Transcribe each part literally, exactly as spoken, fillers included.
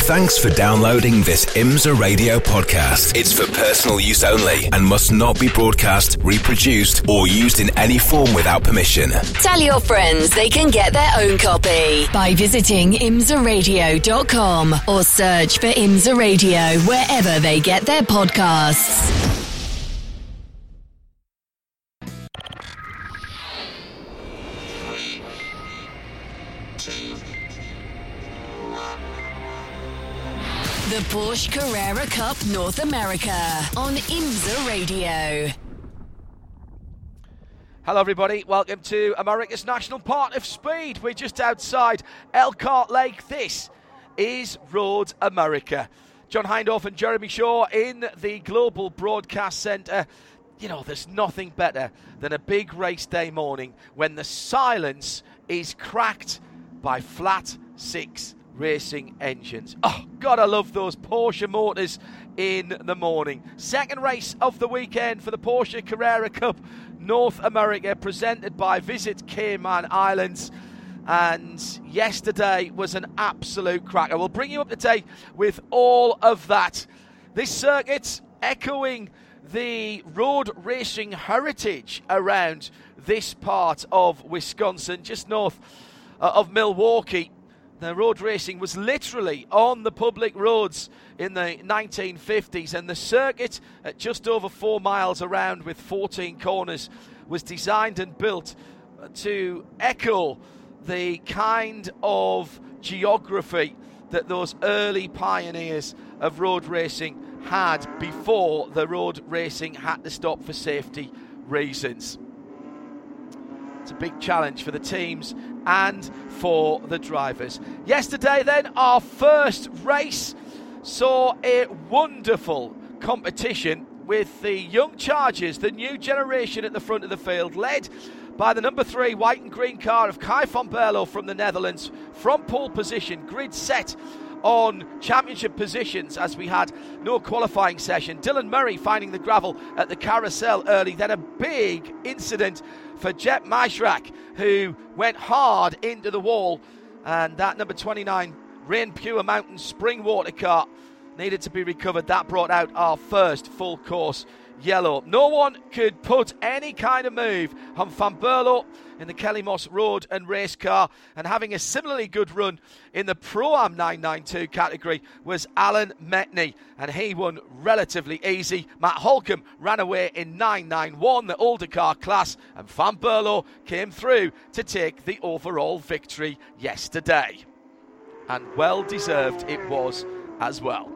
Thanks for downloading this IMSA Radio podcast. It's for personal use only and must not be broadcast, reproduced, or used in any form without permission. Tell your friends they can get their own copy by visiting imsa radio dot com or search for IMSA Radio wherever they get their podcasts. The Porsche Carrera Cup North America on IMSA Radio. Hello everybody, welcome to America's National Park of Speed. We're just outside Elkhart Lake. This is Road America. John Hindhaugh and Jeremy Shaw in the Global Broadcast Centre. You know, there's nothing better than a big race day morning when the silence is cracked by flat six racing engines. Oh, God, I love those Porsche motors in the morning. Second race of the weekend for the Porsche Carrera Cup North America, presented by Visit Cayman Islands. And yesterday was an absolute cracker. We'll bring you up to date with all of that. This circuit echoing the road racing heritage around this part of Wisconsin, just north uh, of Milwaukee. The road racing was literally on the public roads in the nineteen fifties, and the circuit at just over four miles around with fourteen corners was designed and built to echo the kind of geography that those early pioneers of road racing had before the road racing had to stop for safety reasons. It's a big challenge for the teams and for the drivers. Yesterday then, our first race saw a wonderful competition with the young Chargers, the new generation at the front of the field, led by the number three white and green car of Kai van Berlo from the Netherlands, from pole position, grid set on championship positions as we had no qualifying session. Dylan Murray finding the gravel at the carousel early, then a big incident for Jet Maishrak, who went hard into the wall, and that number twenty-nine Rain Pure Mountain spring water car needed to be recovered. That brought out our first full course yellow. No one could put any kind of move on Van Berlo in the Kelly Moss road and race car, and having a similarly good run in the Pro-Am nine ninety-two category was Alan Metney, and he won relatively easy. Matt Holcomb ran away in nine ninety-one, the older car class, and Van Berlo came through to take the overall victory yesterday, and well deserved it was as well.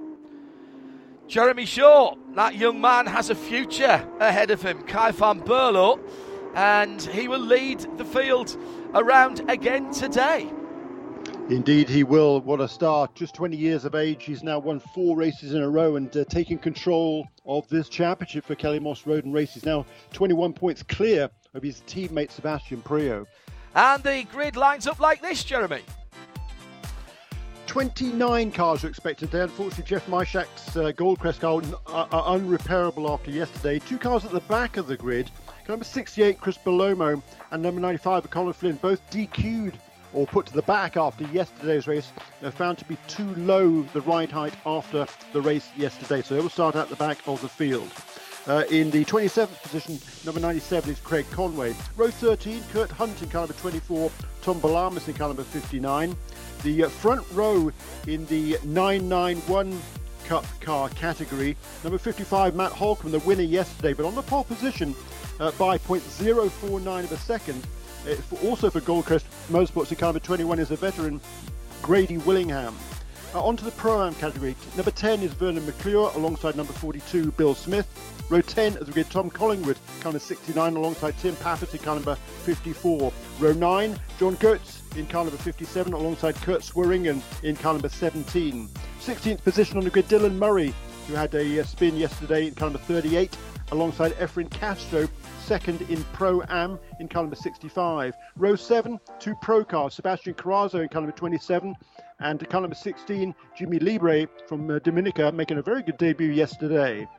Jeremy Shaw, that young man has a future ahead of him, Kai van Berlo, and he will lead the field around again today. Indeed he will. What a start. Just twenty years of age. He's now won four races in a row and uh, taking control of this championship for Kelly Moss Road and Race. He's now twenty-one points clear of his teammate Sebastian Priaulx. And the grid lines up like this, Jeremy. twenty-nine cars are expected there. Unfortunately, Jeff Maishak's uh, Goldcrest car are, are unrepairable after yesterday. Two cars at the back of the grid. Number sixty-eight, Chris Belomo, and number ninety-five, Colin Flynn, both D Q'd or put to the back after yesterday's race. They're found to be too low, the ride height, after the race yesterday. So they will start at the back of the field. Uh, in the twenty-seventh position, number ninety-seven is Craig Conway. Row thirteen, Kurt Hunt in car number twenty-four, Tom Balamis in car number fifty-nine. The uh, front row in the nine ninety-one Cup car category, number fifty-five, Matt Holcomb, the winner yesterday, but on the pole position uh, by zero point zero four nine of a second. Uh, for, also for Goldcrest Motorsports in car number twenty-one is a veteran, Grady Willingham. Uh, onto the Pro-Am category, number ten is Vernon McClure alongside number forty-two, Bill Smith. Row ten as we get Tom Collingwood, car number sixty-nine, alongside Tim Paffett in car number fifty-four. Row nine, John Goetz in car number fifty-seven, alongside Kurt Swearingen in car number seventeen. sixteenth position on the grid, Dylan Murray, who had a uh, spin yesterday in car number thirty-eight, alongside Efren Castro, second in Pro-Am in car number sixty-five. Row seven, two Pro cars, Sebastian Carrazzo in car number twenty-seven, and car number sixteen, Jimmy Libre from uh, Dominica, making a very good debut yesterday.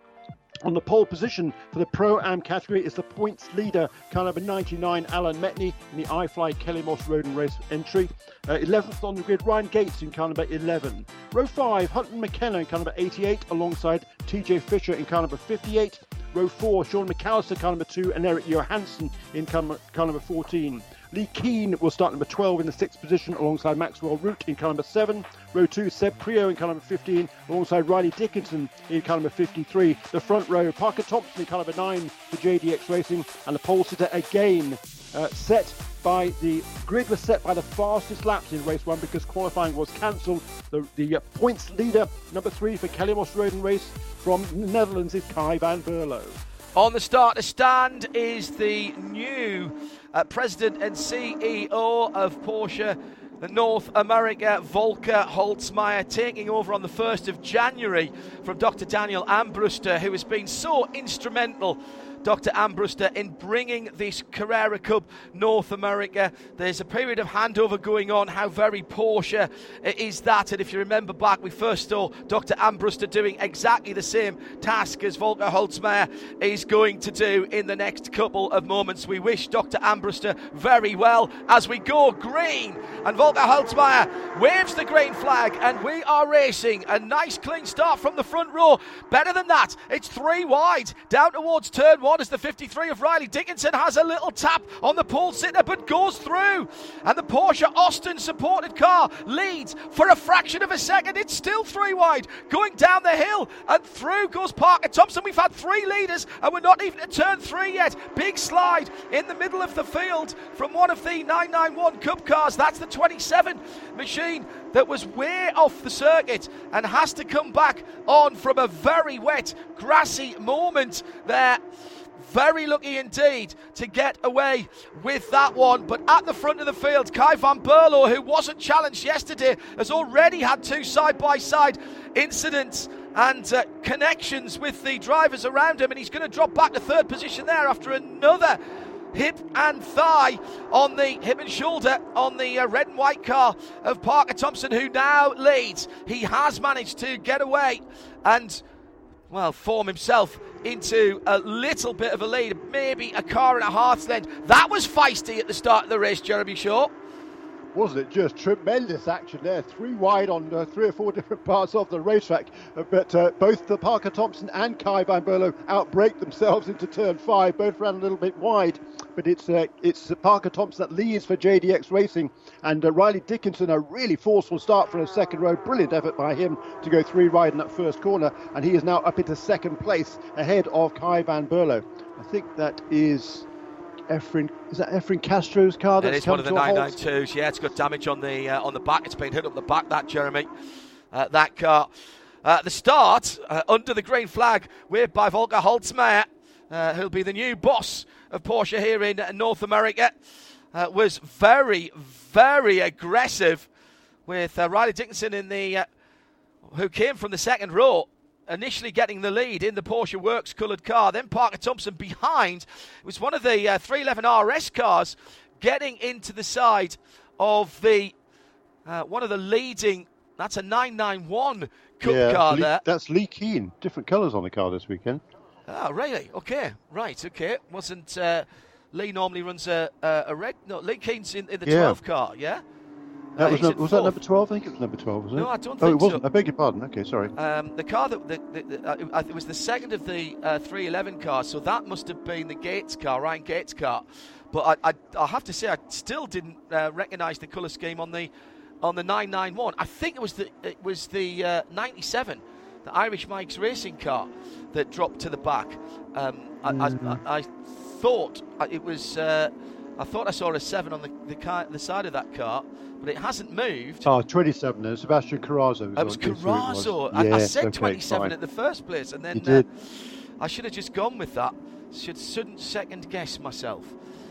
On the pole position for the Pro-Am category is the points leader, car number ninety-nine, Alan Metney, in the iFly Kelly Moss Road and Race entry. Uh, eleventh on the grid, Ryan Gates in car number eleven. Row five, Hutton McKenna in car number eighty-eight, alongside T J Fisher in car number fifty-eight. Row four, Sean McAllister, car number two, and Eric Johansson in car number, car number fourteen. Lee Keane will start number twelve in the sixth position alongside Maxwell Root in car number seven. Row two, Seb Prio in car number fifteen alongside Riley Dickinson in car number fifty-three. The front row, Parker Thompson in car number nine for J D X Racing, and the pole sitter again uh, set by the grid was set by the fastest laps in race one because qualifying was cancelled. The, the uh, points leader, number three for Kelly Moss Road and Race from the Netherlands, is Kai van Berlo. On the starter stand is the new uh, president and C E O of Porsche North America, Volker Holzmeier, taking over on the first of January from Doctor Daniel Armbruster, who has been so instrumental, Doctor Armbruster, in bringing this Carrera Cup North America. There's a period of handover going on. How very Porsche is that? And if you remember back, we first saw Doctor Armbruster doing exactly the same task as Volker Holzmeier is going to do in the next couple of moments. We wish Doctor Armbruster very well as we go green. And Volker Holzmeier waves the green flag, and we are racing. A nice clean start from the front row. Better than that, it's three wide down towards turn one as the fifty-three of Riley Dickinson has a little tap on the pole sitter but goes through. And the Porsche Austin supported car leads for a fraction of a second. It's still three wide going down the hill, and through goes Parker Thompson. We've had three leaders and we're not even at turn three yet. Big slide in the middle of the field from one of the nine ninety-one Cup cars. That's the twenty-seven machine that was way off the circuit and has to come back on from a very wet, grassy moment there. Very lucky indeed to get away with that one. But at the front of the field, Kai van Berlo, who wasn't challenged yesterday, has already had two side-by-side incidents and uh, connections with the drivers around him, and he's going to drop back to third position there after another hip and thigh on the hip and shoulder on the uh, red and white car of Parker Thompson, who now leads. He has managed to get away and, well, form himself into a little bit of a lead, maybe a car and a half's length. That was feisty at the start of the race, Jeremy Shaw. Wasn't it just tremendous action there? Three wide on uh, three or four different parts of the racetrack. Uh, but uh, both the Parker Thompson and Kai van Berlo outbreak themselves into turn five. Both ran a little bit wide. But it's uh, it's Parker Thompson that leads for J D X Racing. And uh, Riley Dickinson, a really forceful start for a second row. Brilliant effort by him to go three wide in that first corner. And he is now up into second place ahead of Kai van Berlo. I think that is... Efren, is that Efren Castro's car? It is one of the nine ninety-twos. Yeah, it's got damage on the uh, on the back. It's been hit up the back, that, Jeremy. Uh, that car. Uh, the start, uh, under the green flag, waved by Volker Holzmeier, uh, who'll be the new boss of Porsche here in uh, North America, uh, was very, very aggressive with uh, Riley Dickinson in the, uh, who came from the second row, initially getting the lead in the Porsche Works coloured car. Then Parker Thompson behind. It was one of the uh, three eleven R S cars getting into the side of the uh, one of the leading. That's a nine ninety-one Cup yeah, car Lee, there. That's Lee Keane. Different colours on the car this weekend. Oh, really? Okay, right. Okay, wasn't uh, Lee normally runs a a, a red? No, Lee Keane's in, in the yeah. twelve car. Yeah. That Uh, was, he's no, in was that fourth. number twelve? I think it was number twelve, was it? No, I don't Oh, think it wasn't. so. I beg your pardon. Okay, sorry. Um, the car that the, the, the, uh, it was the second of the uh, three eleven cars, so that must have been the Gates car, Ryan Gates' car. But I, I, I have to say, I still didn't uh, recognise the colour scheme on the on the nine ninety-one. I think it was the it was the uh, ninety-seven, the Irish Mike's racing car, that dropped to the back. Um, I, mm-hmm. I, I, I thought it was. Uh, I thought I saw a seven on the the, car, the side of that car. But it hasn't moved. Oh, twenty-seven then. Sebastian Carrazzo. It was Carrazzo. I, yes, I said okay, twenty-seven fine. at the first place, and then You did. Uh, I should have just gone with that. Should shouldn't second guess myself.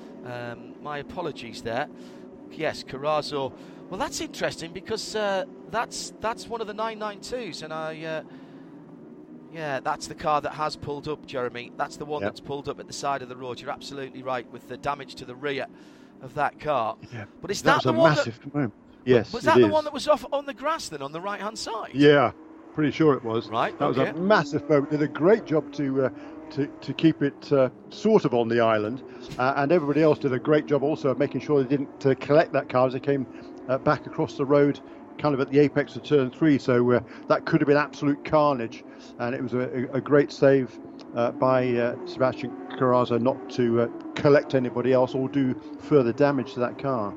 Um, my apologies there. Yes, Carrazzo. Well, that's interesting because uh, that's that's one of the nine ninety-twos, and I. Uh, yeah, that's the car that has pulled up, Jeremy. That's the one yep. that's pulled up at the side of the road. You're absolutely right with the damage to the rear of that car. Yeah. But is that, that, was the a one massive that, moment. Yes, was it that the is. one that was off on the grass then, on the right hand side? Yeah, pretty sure it was. Right, That okay. was a massive moment. Did a great job to uh, to, to keep it uh, sort of on the island, uh, and everybody else did a great job also of making sure they didn't uh, collect that car as they came uh, back across the road, kind of at the apex of turn three. So uh, that could have been absolute carnage, and it was a, a great save uh, by uh, Sebastian Carrazza not to uh, collect anybody else or do further damage to that car.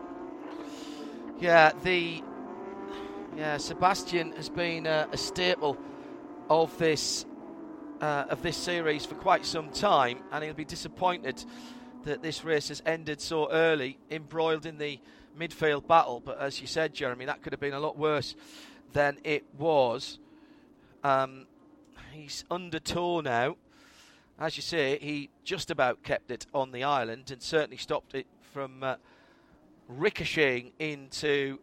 Yeah, the yeah Sebastian has been uh, a staple of this uh, of this series for quite some time, and he'll be disappointed that this race has ended so early, embroiled in the midfield battle. But as you said, Jeremy, that could have been a lot worse than it was. Um, he's under tow now. As you say, he just about kept it on the island and certainly stopped it from uh, ricocheting into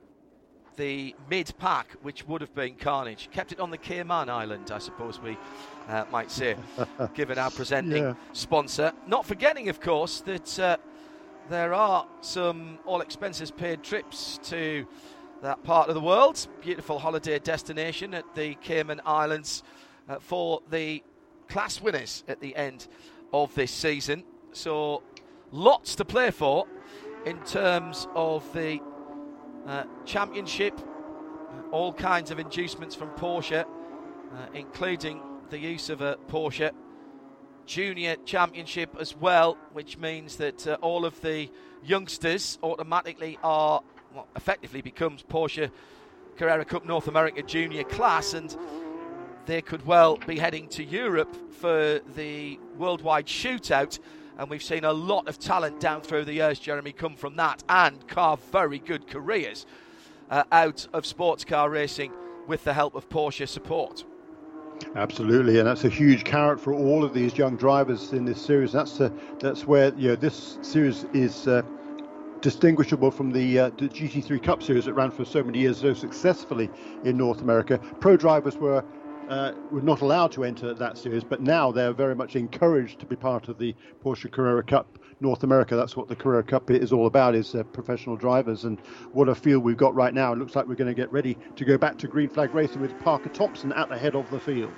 the mid-pack, which would have been carnage. Kept it on the Cayman Island, I suppose we uh, might say, given our presenting Yeah. sponsor. Not forgetting, of course, that uh, there are some all-expenses-paid trips to that part of the world. Beautiful holiday destination at the Cayman Islands uh, for the class winners at the end of this season. So lots to play for in terms of the uh, championship. All kinds of inducements from Porsche, uh, including the use of a Porsche Junior Championship as well, which means that uh, all of the youngsters automatically are, well, effectively becomes Porsche Carrera Cup North America Junior class, and they could well be heading to Europe for the worldwide shootout. And we've seen a lot of talent down through the years, Jeremy, come from that and carve very good careers uh, out of sports car racing with the help of Porsche support. Absolutely, and that's a huge carrot for all of these young drivers in this series. That's uh, that's where you know this series is uh, distinguishable from the, uh, the G T three Cup series that ran for so many years so successfully in North America. Pro drivers were uh, were not allowed to enter that series, but now they're very much encouraged to be part of the Porsche Carrera Cup North America. That's what the Carrera Cup is all about, is uh, professional drivers. And what a field we've got right now. It looks like we're going to get ready to go back to green flag racing with Parker Thompson at the head of the field.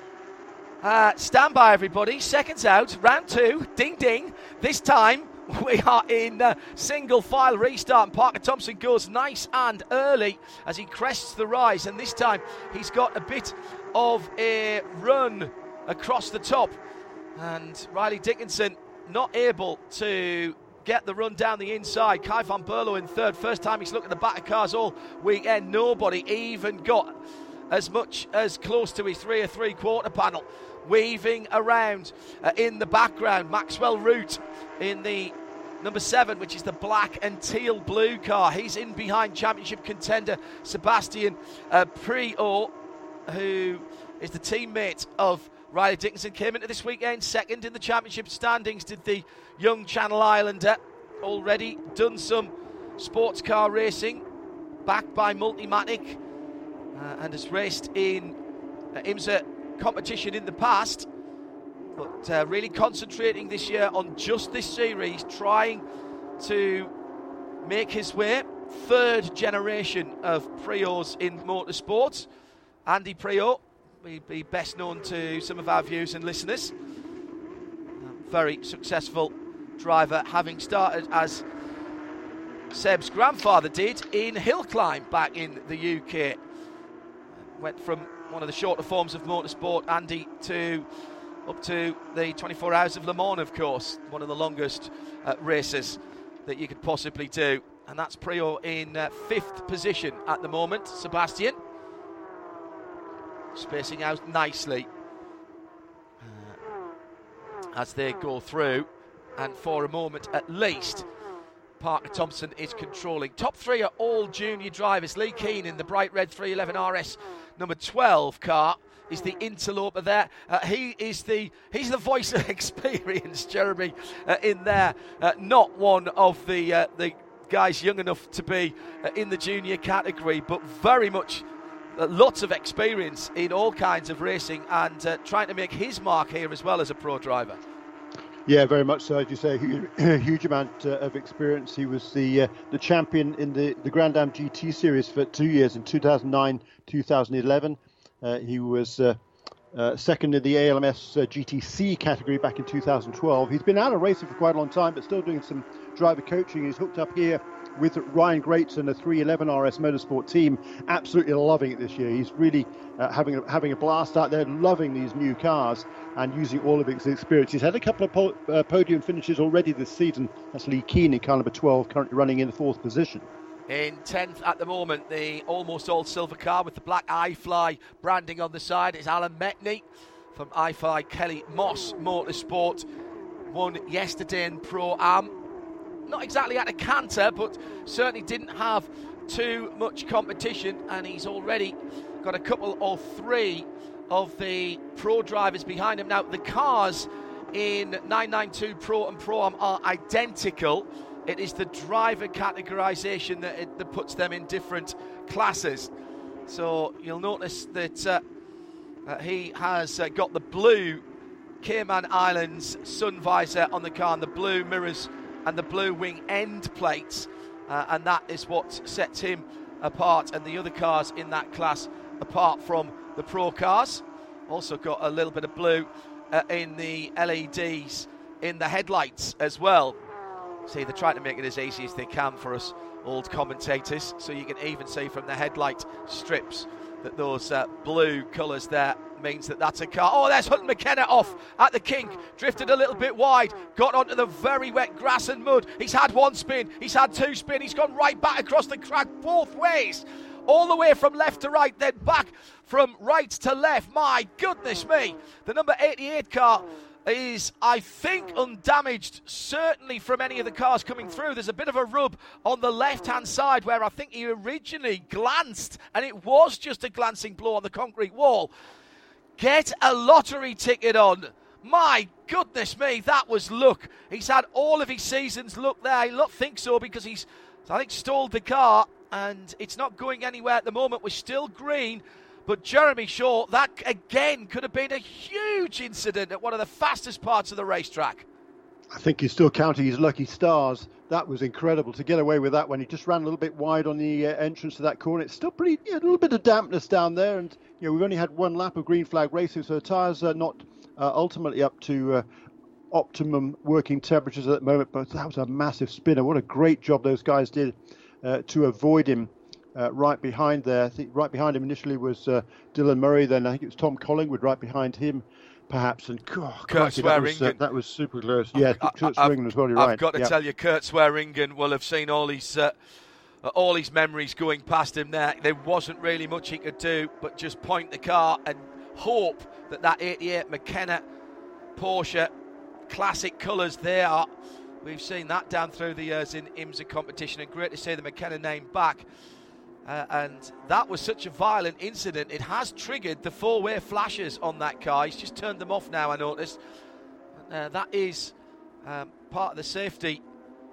Uh, stand by, everybody. Seconds out. Round two. Ding, ding. This time we are in uh, single file restart, and Parker Thompson goes nice and early as he crests the rise. And this time he's got a bit of a run across the top. And Riley Dickinson not able to get the run down the inside. Kai van Berlo in third. First time he's looked at the back of cars all weekend. Nobody even got as much as close to his three or three quarter panel. Weaving around uh, in the background, Maxwell Root in the number seven, which is the black and teal blue car. He's in behind championship contender Sebastian uh, Priaulx, who is the teammate of Riley Dickinson. Came into this weekend second in the championship standings, did the young Channel Islander. Already done some sports car racing, backed by Multimatic, uh, and has raced in uh, IMSA competition in the past, but uh, really concentrating this year on just this series, trying to make his way. Third generation of Priaulx in motorsport. Andy Priaulx, we'd be best known to some of our viewers and listeners. A very successful driver, having started as Seb's grandfather did in hill climb back in the U K. Went from one of the shorter forms of motorsport, Andy, to up to the twenty-four Hours of Le Mans, of course, one of the longest uh, races that you could possibly do. And that's Priaulx in uh, fifth position at the moment. Sebastian spacing out nicely uh, as they go through, and for a moment at least Parker Thompson is controlling. Top three are all junior drivers. Lee Keane in the bright red three eleven R S number twelve car is the interloper there. Uh, he is the he's the voice of experience, Jeremy, uh, in there. Uh, not one of the uh, the guys young enough to be uh, in the junior category, but very much uh, lots of experience in all kinds of racing, and uh, trying to make his mark here as well as a pro driver. Yeah, very much so. As you say, huge, huge amount uh, of experience. He was the uh, the champion in the, the Grand Am G T series for two years, in two thousand nine, two thousand eleven. Uh, he was uh, uh, second in the A L M S uh, G T C category back in two thousand twelve. He's been out of racing for quite a long time, but still doing some driver coaching. He's hooked up here with Ryan Greats and the three eleven R S Motorsport team. Absolutely loving it this year. He's really uh, having, a, having a blast out there, loving these new cars and using all of his experience. He's had a couple of po- uh, podium finishes already this season. That's Lee Keane in car number twelve, currently running in the fourth position. In tenth at the moment, the almost all silver car with the black iFly branding on the side is Alan Metney from iFly Kelly Moss Motorsport. Won yesterday in Pro-Am. Not exactly at a canter, but certainly didn't have too much competition, and he's already got a couple or three of the pro drivers behind him. Now, the cars in nine ninety-two Pro and Pro-Am are identical. It is the driver categorisation that, it, that puts them in different classes. So you'll notice that uh, uh, he has uh, got the blue Cayman Islands sun visor on the car and the blue mirrors and the blue wing end plates, uh, and that is what sets him apart and the other cars in that class apart from the pro cars. Also got a little bit of blue uh, in the L E Ds in the headlights as well. See, they're trying to make it as easy as they can for us old commentators, so you can even see from the headlight strips that those uh, blue colours there means that that's a car. Oh, there's Hutton McKenna off at the kink, drifted a little bit wide, got onto the very wet grass and mud. He's had one spin, he's had two spin, he's gone right back across the track both ways, all the way from left to right, then back from right to left. My goodness me, the number eighty-eight car is, I think, undamaged, certainly from any of the cars coming through. There's a bit of a rub on the left-hand side where I think he originally glanced, and it was just a glancing blow on the concrete wall. Get a lottery ticket on. My goodness me, that was luck. He's had all of his season's luck there. I don't think so, because he's, I think, stalled the car, and it's not going anywhere at the moment. We're still green. But Jeremy Shaw, that again could have been a huge incident at one of the fastest parts of the racetrack. I think he's still counting his lucky stars. That was incredible to get away with that when he just ran a little bit wide on the uh, entrance to that corner. It's still pretty, yeah, a little bit of dampness down there, and you know we've only had one lap of green flag racing, so the tyres are not uh, ultimately up to uh, optimum working temperatures at the moment. But that was a massive spinner. What a great job those guys did uh, to avoid him. Uh, right behind there, I think right behind him initially was uh, Dylan Murray. Then I think it was Tom Collingwood right behind him, perhaps. And oh, Kurt crikey, that, was, uh, that was super close. Yeah, I, Kurt I, Swearingen as well. You're I've right. got to yeah. tell you, Kurt Swearingen will have seen all his uh, all his memories going past him there. There wasn't really much he could do but just point the car and hope that that eighty-eight McKenna Porsche classic colours they are. We've seen that down through the years in IMSA competition, and great to see the McKenna name back. Uh, and that was such a violent incident. It has triggered the four-way flashes on that car. He's just turned them off now, I noticed. Uh, that is um, part of the safety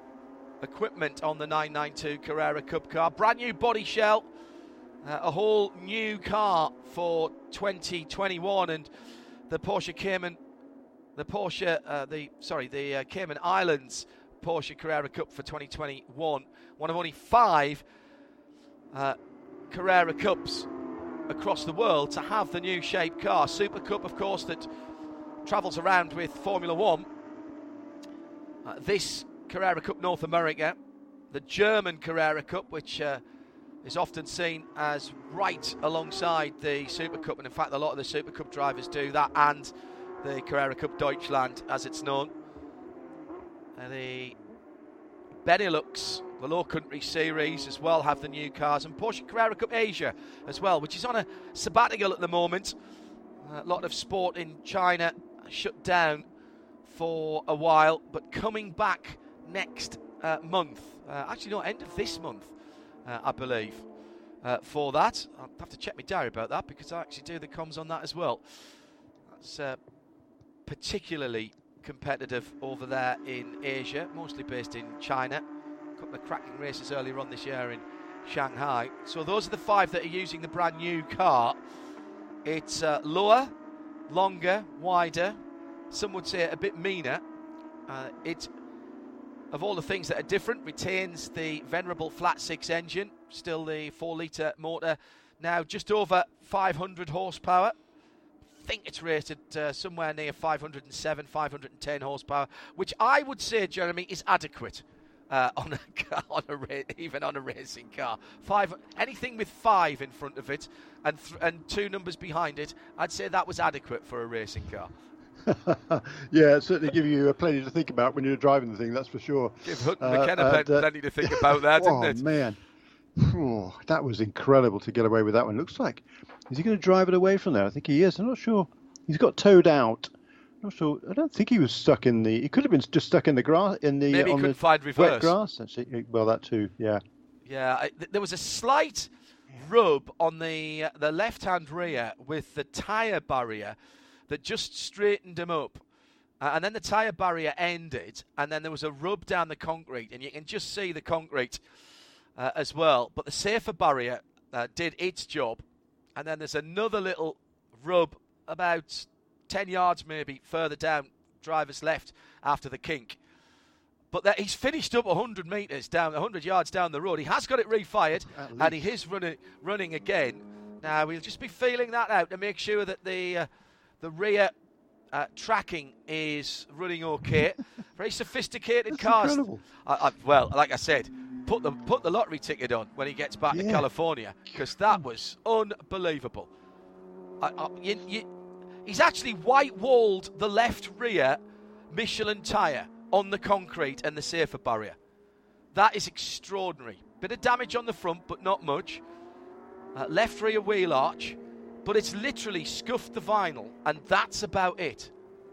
equipment on the nine ninety-two Carrera Cup car. Brand new body shell, uh, a whole new car for twenty twenty-one, and the Porsche Cayman, the Porsche, uh, the sorry, the uh, Cayman Islands Porsche Carrera Cup for twenty twenty-one. One of only five Uh, Carrera Cups across the world to have the new shape car. Super Cup, of course, that travels around with Formula One. Uh, this Carrera Cup North America, the German Carrera Cup, which uh, is often seen as right alongside the Super Cup, and in fact a lot of the Super Cup drivers do that, and the Carrera Cup Deutschland as it's known. Uh, the Benelux, the Low Country Series as well, have the new cars, and Porsche Carrera Cup Asia as well, which is on a sabbatical at the moment. A lot of sport in China shut down for a while, but coming back next uh, month. Uh, actually, no, end of this month, uh, I believe, uh, for that. I'll have to check my diary about that, because I actually do the comms on that as well. That's uh, particularly competitive over there in Asia, mostly based in China. A couple of cracking races earlier on this year in Shanghai. So those are the five that are using the brand new car. It's uh, lower, longer, wider, some would say a bit meaner. Uh, it, of all the things that are different, retains the venerable flat six engine, still the four litre motor now just over five hundred horsepower. I think it's rated uh, somewhere near five hundred seven, five hundred ten horsepower, which I would say, Jeremy, is adequate uh, on a car, on a ra- even on a racing car. Five, anything with five in front of it and th- and two numbers behind it, I'd say that was adequate for a racing car. Yeah, it certainly give you plenty to think about when you're driving the thing, that's for sure. Give Hutton Uh, McKenna and, plenty, uh, plenty to think about that, didn't oh, it? man. Oh, that was incredible to get away with that one. Looks like, is he going to drive it away from there? I think he is. I'm not sure. He's got towed out. I'm not sure. I don't think he was stuck in the. He could have been just stuck in the grass. In the Maybe he on couldn't the find reverse. wet grass. Actually, well, that too. Yeah. Yeah, I, th- there was a slight rub on the uh, the left-hand rear with the tyre barrier that just straightened him up. Uh, and then the tyre barrier ended, and then there was a rub down the concrete, and you can just see the concrete uh, as well. But the safer barrier uh, did its job, and then there's another little rub about ten yards maybe further down driver's left after the kink. But that he's finished up one hundred metres down, one hundred yards down the road. He has got it refired, and he is running running again. Now we'll just be feeling that out to make sure that the uh, the rear uh, tracking is running okay. Very sophisticated That's cars. incredible. I, I, well, like I said, put the put the lottery ticket on when he gets back Yeah. to California, because that was unbelievable. I, I, you, you, he's actually white-walled the left rear Michelin tyre on the concrete and the safer barrier. That is extraordinary. Bit of damage on the front, but not much. Uh, left rear wheel arch, but it's literally scuffed the vinyl, and that's about it.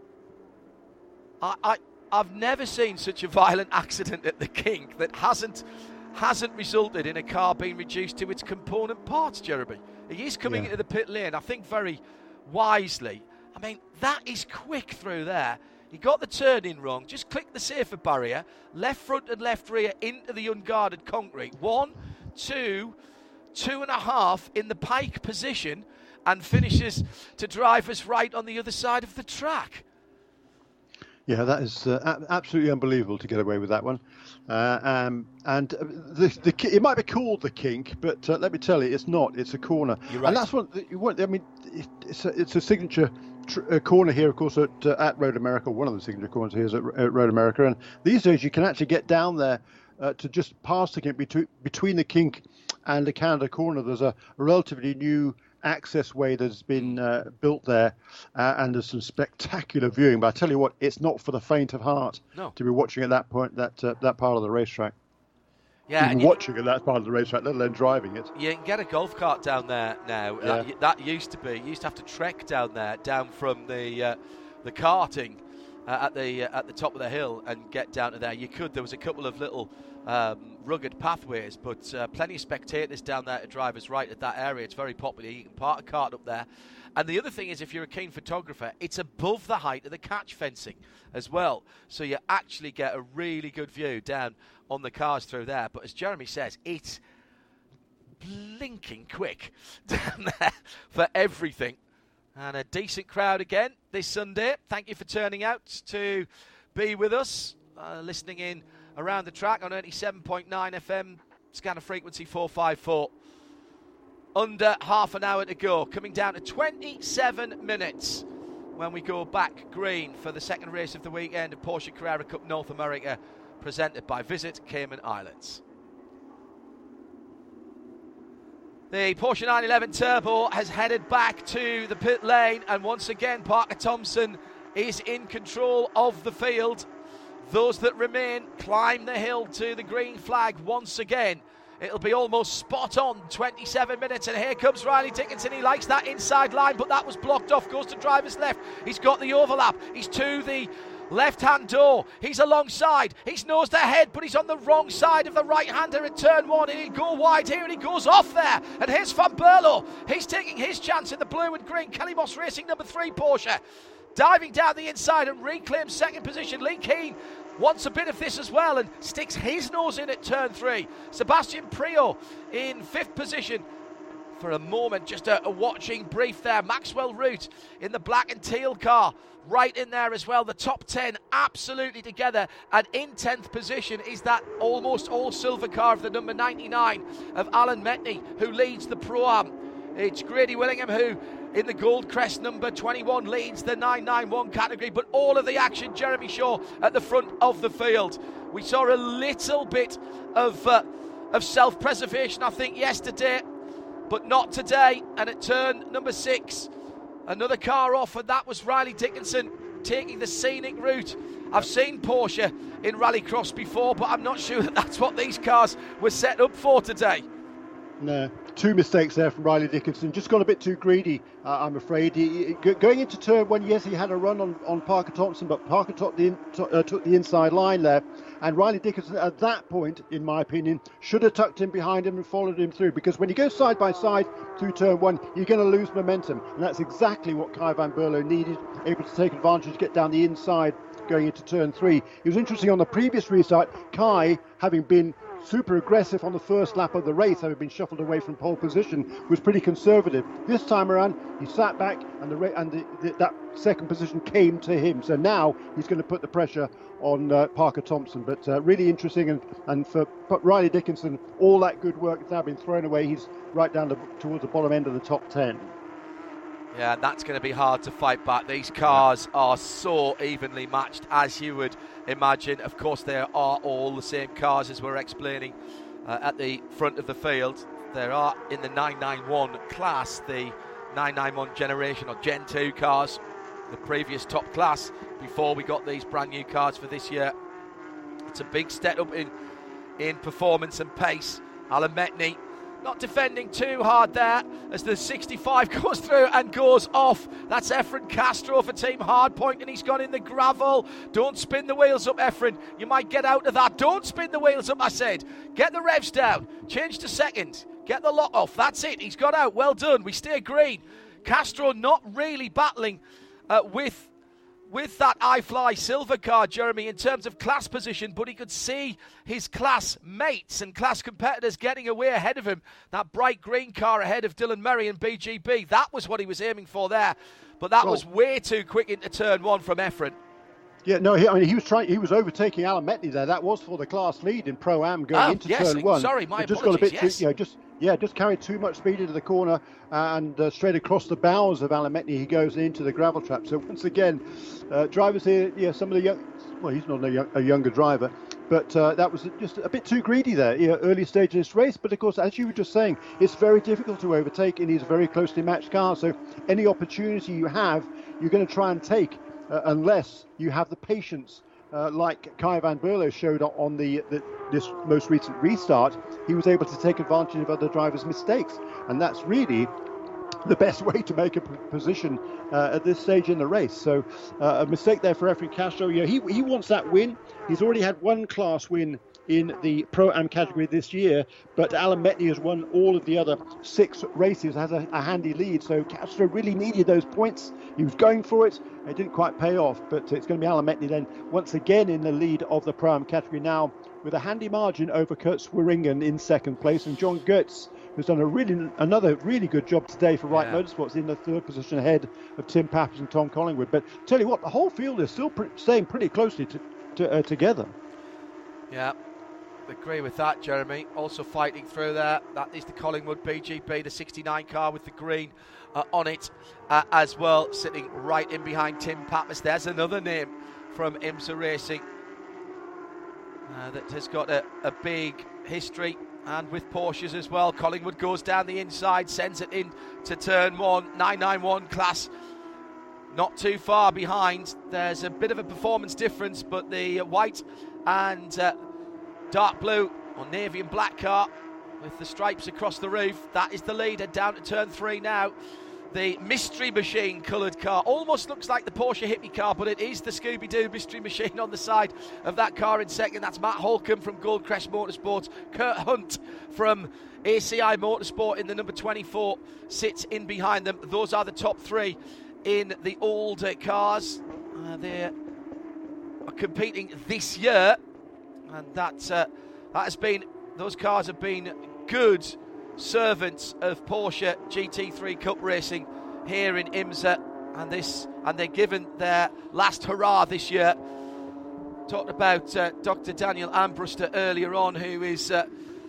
I, I, I've never seen such a violent accident at the kink that hasn't hasn't resulted in a car being reduced to its component parts, Jeremy. He is coming Yeah. into the pit lane, I think very wisely. I mean, that is quick through there. He got the turn in wrong, just click the safer barrier, left front and left rear into the unguarded concrete. One, two, two and a half in the pike position, and finishes to drive us right on the other side of the track. Yeah, that is uh, a- absolutely unbelievable to get away with that one. Uh, um, and uh, the, the ki- it might be called the kink, but uh, let me tell you, it's not. It's a corner, You're right. and that's what you want. I mean, it, it's a, it's a signature tr- uh, corner here, of course, at uh, at Road America. One of the signature corners here is at, at Road America, and these days you can actually get down there uh, to just past the kink between between the kink and the Canada corner. There's a relatively new access way that's been uh, built there, uh, and there's some spectacular viewing. But I tell you what, it's not for the faint of heart No. to be watching at that point, that uh, that part of the racetrack. Yeah, Even and you, watching at that part of the racetrack, let alone driving it. you can get a golf cart down there now. Yeah. Uh, y- that used to be. You used to have to trek down there, down from the uh, the karting uh, at the uh, at the top of the hill and get down to there. You could. There was a couple of little um, rugged pathways, but uh, plenty of spectators down there to drive us right at that area. It's very popular. You can park a cart up there. And the other thing is, if you're a keen photographer, it's above the height of the catch fencing as well. So you actually get a really good view down on the cars through there. But as Jeremy says, it's blinking quick down there for everything. And a decent crowd again this Sunday. Thank you for turning out to be with us, uh, listening in around the track on eighty-seven point nine F M, scanner frequency four five four. Under half an hour to go, coming down to twenty-seven minutes when we go back green for the second race of the weekend of Porsche Carrera Cup North America, presented by Visit Cayman Islands. The Porsche nine eleven Turbo has headed back to the pit lane, and once again Parker Thompson is in control of the field. Those that remain climb the hill to the green flag once again. It'll be almost spot on, twenty-seven minutes, and here comes Riley Dickinson. He likes that inside line, but that was blocked off, goes to driver's left. He's got the overlap, he's to the left-hand door, he's alongside, he's nosed ahead, but he's on the wrong side of the right-hander at turn one, and he'll go wide here, and he goes off there, and here's Van Berlo. He's taking his chance in the blue and green. Kelly Moss Racing number three Porsche, diving down the inside and reclaims second position. Lee Keane wants a bit of this as well and sticks his nose in at turn three. Sebastian Priaulx in fifth position. For a moment, just a, a watching brief there. Maxwell Root in the black and teal car, right in there as well. The top ten absolutely together. And in tenth position is that almost all silver car of the number ninety-nine of Alan Metney, who leads the Pro-Am. It's Grady Willingham who, in the Goldcrest number twenty-one, leads the nine nine one category, but all of the action, Jeremy Shaw at the front of the field. We saw a little bit of uh, of self-preservation, I think, yesterday, but not today. And at turn number six, another car off, and that was Riley Dickinson taking the scenic route. I've seen Porsche in Rallycross before, but I'm not sure that that's what these cars were set up for today. No, two mistakes there from Riley Dickinson. Just got a bit too greedy, uh, I'm afraid. He, he, going into turn one, yes, he had a run on, on Parker Thompson, but Parker took the, in, to, uh, took the inside line there. And Riley Dickinson, at that point, in my opinion, should have tucked in behind him and followed him through. Because when you go side by side through turn one, you're going to lose momentum. And that's exactly what Kai van Berlo needed, able to take advantage, get down the inside going into turn three. It was interesting on the previous restart, Kai, having been super aggressive on the first lap of the race, having been shuffled away from pole position, was pretty conservative. This time around, he sat back, and the and the, the, that second position came to him. So now he's going to put the pressure on uh, Parker Thompson. But uh, really interesting, and and for Riley Dickinson, all that good work has now been thrown away. He's right down the, towards the bottom end of the top ten. Yeah, that's going to be hard to fight back. These cars are so evenly matched, as you would imagine. Of course, they are all the same cars, as we're explaining uh, at the front of the field. There are, in the nine nine one class, the nine nine one generation or Gen two cars, the previous top class, before we got these brand new cars for this year. It's a big step up in, in performance and pace. Alan Metni not defending too hard there as the sixty-five goes through and goes off. That's Efren Castro for Team Hardpoint, and he's gone in the gravel. Don't spin the wheels up, Efren. You might get out of that. Don't spin the wheels up, I said. Get the revs down. Change to second. Get the lock off. That's it. He's got out. Well done. We stay green. Castro not really battling uh, with... with that iFly silver car, Jeremy, in terms of class position, but he could see his class mates and class competitors getting away ahead of him. That bright green car ahead of Dylan Murray and B G B, that was what he was aiming for there. But that well, was way too quick into turn one from Efren. Yeah, no, he, I mean, he was trying. He was overtaking Alan Metni there. That was for the class lead in Pro-Am going oh, into yes, turn one. Sorry, my just apologies, got a bit yes. too, you know, just yeah, just carried too much speed into the corner uh, and uh, straight across the bows of Alan Metni. He goes into the gravel trap. So once again, uh, drivers here, yeah, some of the young. Well, he's not a, young, a younger driver, but uh, that was just a bit too greedy there, you know, early stage of this race. But of course, as you were just saying, it's very difficult to overtake in these very closely matched cars. So any opportunity you have, you're going to try and take, uh, unless you have the patience. Uh, like Kai van Berlo showed on the, the this most recent restart, he was able to take advantage of other drivers' mistakes, and that's really the best way to make a p- position uh, at this stage in the race. So uh, a mistake there for Efren Castro. Yeah, he he wants that win. He's already had one class win in the Pro-Am category this year, but Alan Metni has won all of the other six races, has a, a handy lead. So Castro really needed those points. He was going for it. It didn't quite pay off, but it's going to be Alan Metni then once again in the lead of the Pro-Am category now with a handy margin over Kurt Swearingen in second place, and John Goetz, who's done a really another really good job today for Wright yeah. Motorsports, in the third position ahead of Tim Pappas and Tom Collingwood. But tell you what, the whole field is still pre- staying pretty closely to, to, uh, together. Yeah. Agree with that, Jeremy. Also fighting through there. That is the Collingwood B G B, the sixty-nine car with the green uh, on it uh, as well, sitting right in behind Tim Pappas. There's another name from IMSA Racing uh, that has got a, a big history, and with Porsches as well. Collingwood goes down the inside, sends it in to turn one. nine nine one class not too far behind. There's a bit of a performance difference, but the white and uh, dark blue or navy and black car with the stripes across the roof, that is the leader down to turn three now. The Mystery Machine coloured car almost looks like the Porsche Hippie car, but it is the Scooby-Doo Mystery Machine on the side of that car in second. That's Matt Holcomb from Goldcrest Motorsports. Kurt Hunt from A C I Motorsport in the number twenty-four sits in behind them. Those are the top three in the older cars. Uh, they are competing this year. And that uh, that has been, those cars have been good servants of Porsche G T three Cup Racing here in IMSA, and this, and they're given their last hurrah this year. Talked about uh, Doctor Daniel Ambruster earlier on, who is uh,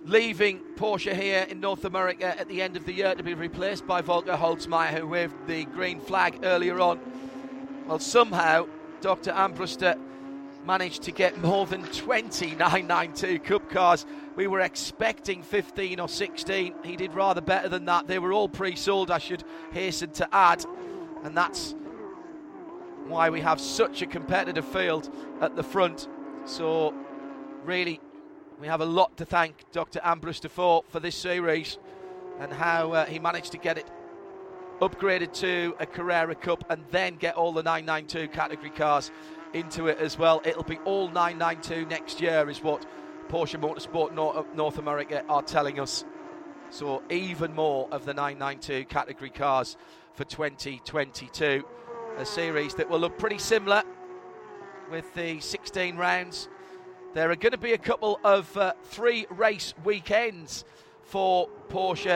leaving Porsche here in North America at the end of the year to be replaced by Volker Holzmeier, who waved the green flag earlier on. Well, somehow Doctor Armbruster managed to get more than twenty nine ninety-two Cup cars. We were expecting fifteen or sixteen. He did rather better than that. They were all pre-sold, I should hasten to add, and that's why we have such a competitive field at the front. So really, we have a lot to thank Doctor Armbruster for for this series, and how uh, he managed to get it upgraded to a Carrera Cup and then get all the nine ninety-two category cars into it as well. It'll be all nine ninety-two next year, is what Porsche Motorsport North America are telling us. So even more of the nine ninety-two category cars for twenty twenty-two. A series that will look pretty similar with the sixteen rounds. There are going to be a couple of uh, three race weekends for Porsche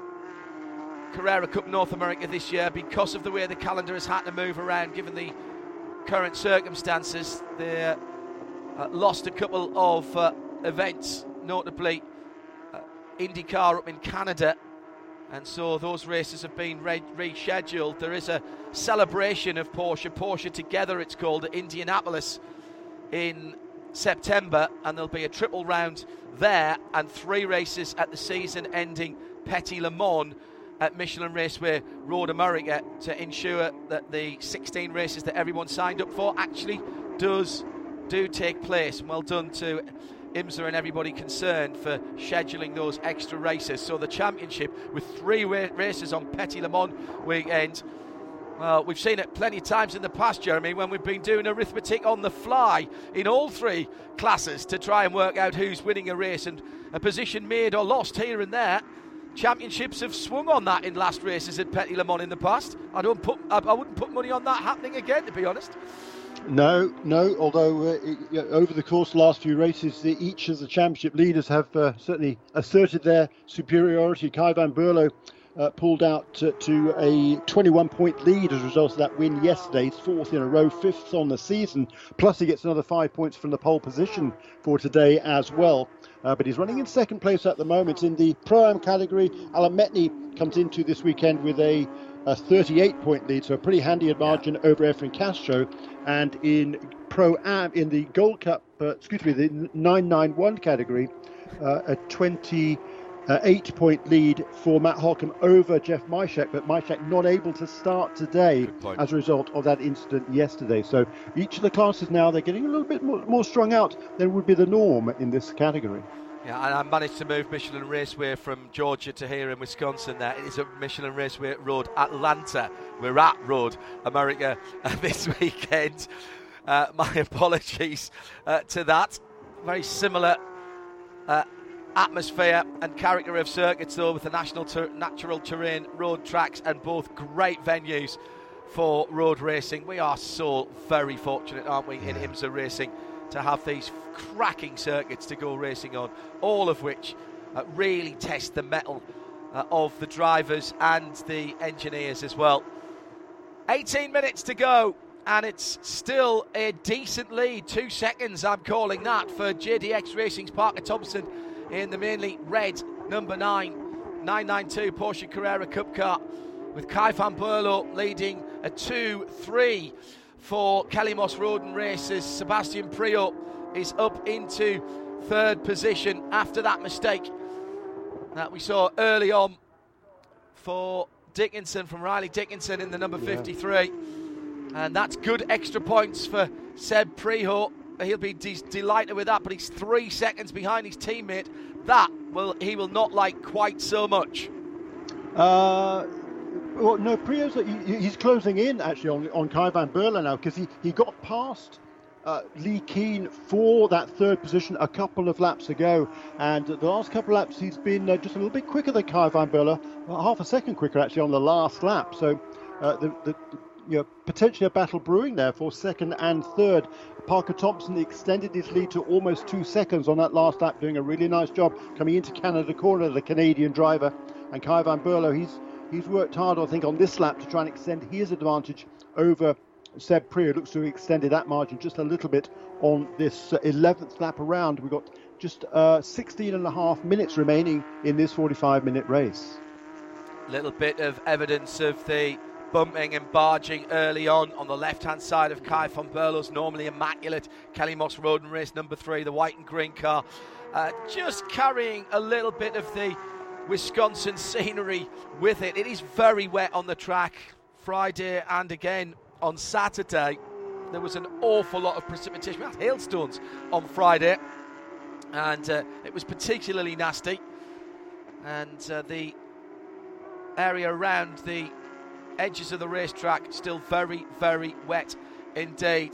Carrera Cup North America this year because of the way the calendar has had to move around given the current circumstances. They uh, lost a couple of uh, events, notably uh, IndyCar up in Canada, and so those races have been re- rescheduled. There is a celebration of Porsche, Porsche Together it's called, at Indianapolis in September, and there'll be a triple round there and three races at the season-ending Petit Le Mans at Michelin Raceway Road America to ensure that the sixteen races that everyone signed up for actually does do take place. And well done to IMSA and everybody concerned for scheduling those extra races. So the championship with three ra- races on Petit Le Mans weekend. Well, we've seen it plenty of times in the past, Jeremy, when we've been doing arithmetic on the fly in all three classes to try and work out who's winning a race, and a position made or lost here and there. Championships have swung on that in last races at Petit Le Mans in the past. I don't put, I, I wouldn't put money on that happening again, to be honest. No, no. Although uh, it, you know, over the course of the last few races, the, each of the championship leaders have uh, certainly asserted their superiority. Kai van Berlo Uh, pulled out uh, to a twenty-one point lead as a result of that win yesterday. He's fourth in a row, fifth on the season. Plus he gets another five points from the pole position for today as well. Uh, but he's running in second place at the moment. In the Pro-Am category, Alan Metni comes into this weekend with a, a thirty-eight point lead, so a pretty handy margin over Efren Castro. And in Pro-Am, in the Gold Cup, uh, excuse me, the nine ninety-one category, uh, a twenty... Uh, eight point lead for Matt Holcomb over Jeff Myshak, but Myshak not able to start today as a result of that incident yesterday. So each of the classes now, they're getting a little bit more, more strung out than would be the norm in this category. Yeah, and I managed to move Michelin Raceway from Georgia to here in Wisconsin. There it is at Michelin Raceway Road Atlanta. We're at Road America uh, this weekend. Uh, my apologies uh, to that. Very similar uh, atmosphere and character of circuits though, with the national ter- natural terrain road tracks, and both great venues for road racing. We are so very fortunate, aren't we, in IMSA racing, to have these cracking circuits to go racing on, all of which uh, really test the mettle uh, of the drivers and the engineers as well. eighteen minutes to go, and it's still a decent lead, two seconds I'm calling that, for J D X Racing's Parker Thompson in the mainly red number nine, nine ninety-two Porsche Carrera Cup car, with Kai van Berlo leading a two three for Kelly Moss Roden Races. Sebastian Priaulx is up into third position after that mistake that we saw early on for Dickinson, from Riley Dickinson in the number fifty-three. And that's good extra points for Seb Priaulx. He'll be de- delighted with that, but he's three seconds behind his teammate. That will he will not like quite so much. Uh, well, no, Priaulx, he, he's closing in actually on, on Kai van Berlo now, because he, he got past uh, Lee Keen for that third position a couple of laps ago, and the last couple of laps he's been uh, just a little bit quicker than Kai van Berlo, well, half a second quicker actually on the last lap. So uh, the, the, the you know, potentially a battle brewing there for second and third. Parker Thompson extended his lead to almost two seconds on that last lap, doing a really nice job coming into Canada Corner, the Canadian driver. And Kai van Berlo, he's he's worked hard, I think, on this lap to try and extend his advantage over Seb Priaulx. Looks to have extended that margin just a little bit on this uh, eleventh lap around. We've got just uh, sixteen and a half minutes remaining in this forty-five minute race. Little bit of evidence of the bumping and barging early on on the left-hand side of Kai von Berlo's normally immaculate Kelly Moss Road and race number three, the white and green car, uh, just carrying a little bit of the Wisconsin scenery with it. It is very wet on the track Friday and again on Saturday. There was an awful lot of precipitation. We had hailstones on Friday, and uh, it was particularly nasty. And uh, the area around the edges of the racetrack still very, very wet indeed.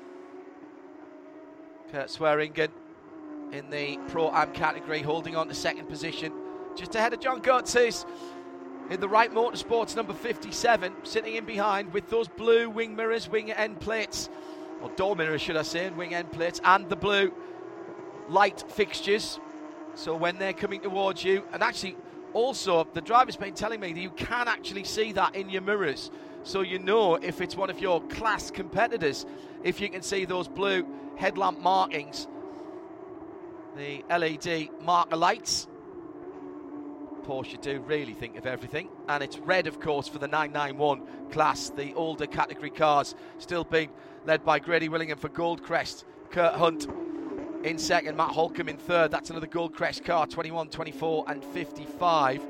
Kurt Swearingen in the Pro-Am category, holding on to second position, just ahead of John Coetzee in the Wright Motorsports number fifty-seven, sitting in behind with those blue wing mirrors, wing end plates, or door mirrors should I say, and wing end plates, and the blue light fixtures. So when they're coming towards you, and actually also the driver's been telling me that you can actually see that in your mirrors, so you know if it's one of your class competitors, if you can see those blue headlamp markings, the L E D marker lights. Porsche do really think of everything, and it's red of course for the nine ninety-one class, the older category cars, still being led by Grady Willingham for Goldcrest, Kurt Hunt in second, Matt Holcomb in third. That's another Goldcrest car, twenty-one, twenty-four and fifty-five.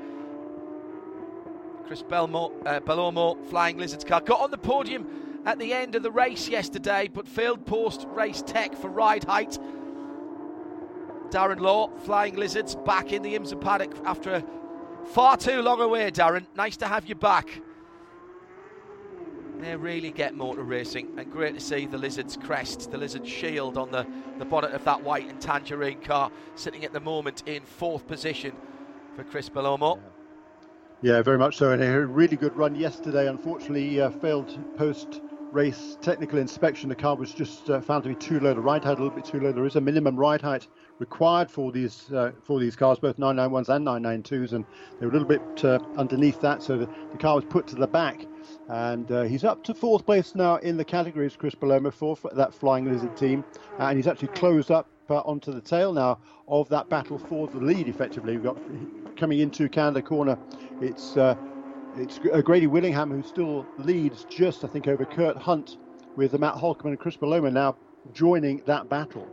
Chris Belmo, uh, Bellomo, Flying Lizards car, got on the podium at the end of the race yesterday, but failed post-race tech for ride height. Darren Law, Flying Lizards, back in the IMSA paddock after a far too long away, Darren. Nice to have you back. They really get motor racing, and great to see the Lizards crest, the Lizard shield on the, the bonnet of that white and tangerine car, sitting at the moment in fourth position for Chris Bellomo. Yeah, very much so, and a really good run yesterday. Unfortunately, uh, failed post-race technical inspection. The car was just uh, found to be too low. The ride height a little bit too low. There is a minimum ride height required for these uh, for these cars, both nine ninety-ones and nine ninety-twos, and they were a little bit uh, underneath that, so the, the car was put to the back. And uh, he's up to fourth place now in the categories, Chris Bellomo, for that Flying Lizard team, uh, and he's actually closed up uh, onto the tail now of that battle for the lead. Effectively, we've got coming into Canada corner. It's uh, it's Grady Willingham who still leads, just I think over Kurt Hunt, with Matt Holcomb and Chris Bellomo now joining that battle.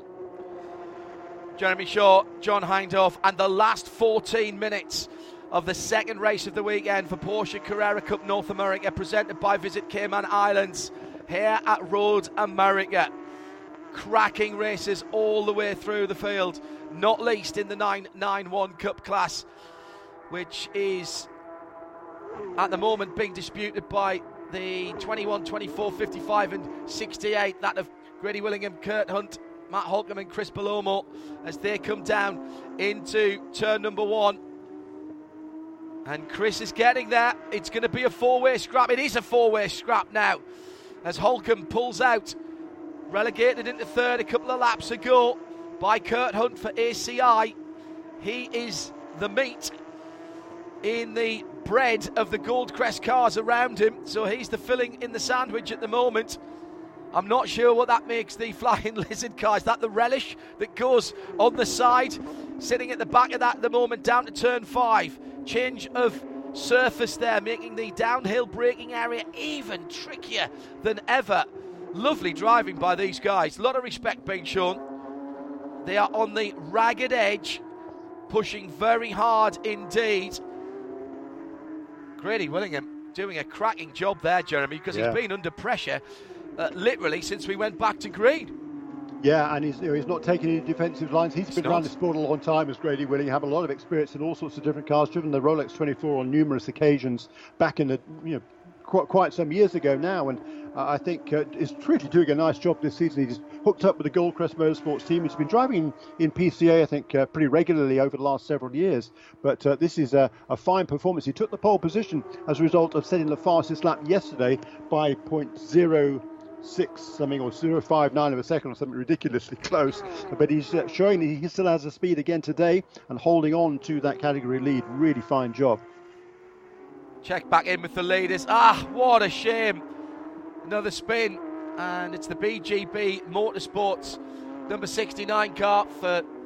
Jeremy Shaw, John Hindhaugh, and the last fourteen minutes of the second race of the weekend for Porsche Carrera Cup North America, presented by Visit Cayman Islands here at Road America. Cracking races all the way through the field, not least in the nine ninety-one Cup class, which is at the moment being disputed by the twenty-one, twenty-four, fifty-five and sixty-eight, that of Grady Willingham, Kurt Hunt, Matt Holcomb and Chris Bellomo, as they come down into turn number one. And Chris is getting there. It's going to be a four-way scrap. It is a four-way scrap now, as Holcomb pulls out, relegated into third a couple of laps ago by Kurt Hunt for A C I. He is the meat in the bread of the Goldcrest cars around him, so he's the filling in the sandwich at the moment. I'm not sure what that makes the Flying Lizard car. Is that the relish that goes on the side? Sitting at the back of that at the moment, down to turn five. Change of surface there, making the downhill braking area even trickier than ever. Lovely driving by these guys. A lot of respect being shown. They are on the ragged edge, pushing very hard indeed. Grady Willingham doing a cracking job there, Jeremy, because yeah. he's been under pressure uh, literally since we went back to green. Yeah, and he's, you know, he's not taking any defensive lines. He's He's been not. around the sport a long time as Grady Willingham, have a lot of experience in all sorts of different cars, driven the Rolex twenty-four on numerous occasions back in the, you know, quite, quite some years ago now. And uh, I think uh, is really doing a nice job this season. He's hooked up with the Goldcrest Motorsports team. He's been driving in, in P C A, I think, uh, pretty regularly over the last several years. But uh, this is a, a fine performance. He took the pole position as a result of setting the fastest lap yesterday by point zero six something or zero five nine of a second or something ridiculously close, but he's uh, showing that he still has the speed again today and holding on to that category lead. Really fine job. Check back in with the leaders. Ah, what a shame. Another spin, and it's the B G B Motorsports number sixty-nine car for